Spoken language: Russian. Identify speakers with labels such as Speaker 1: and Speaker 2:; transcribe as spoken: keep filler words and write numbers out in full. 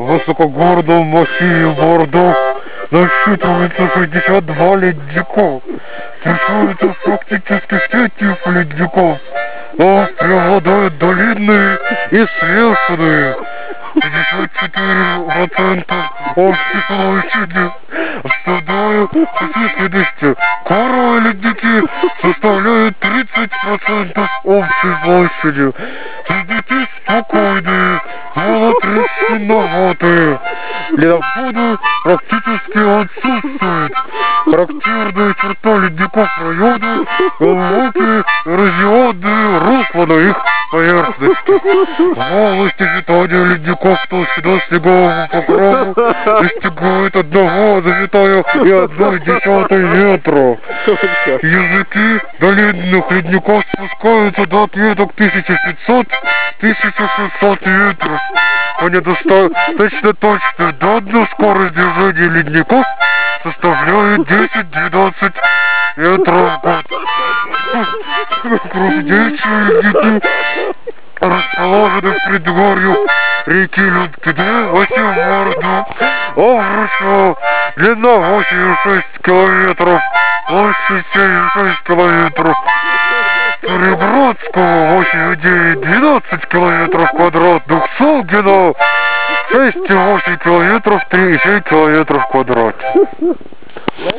Speaker 1: В высокогорном массиве Бордо насчитывается шестьдесят два ледника. Встречаются практически все типы ледников, но преобладают долинные и свешенные. пятьдесят четыре процента общей площади обладают численностью. Коровые ледники составляют тридцать процентов общей площади. Ледники спокойные, малотрещиноватые. Ледоходы практически отсутствуют. Характерная черта ледников района — глубокие эрозионные русла на их поверхности. В области питания ледников толщина снегового покрова достигает одного и одной десятой метра. Языки долинных ледников спускаются до отметок тысяча пятьсот — тысяча шестьсот метров. По недостаточно точной данной скорость движения ледников составляет десять-двенадцать метров в год. Крупнейшие ледники расположены в предгорьях реки Людкине, Восьмибордо, Овручево, длина восемь и шесть километров, площадь семь и шесть километров. Цареградского восемь и девять — двенадцать километров квадратных, Солгина шесть и восемь километров, три и семь километров квадратных.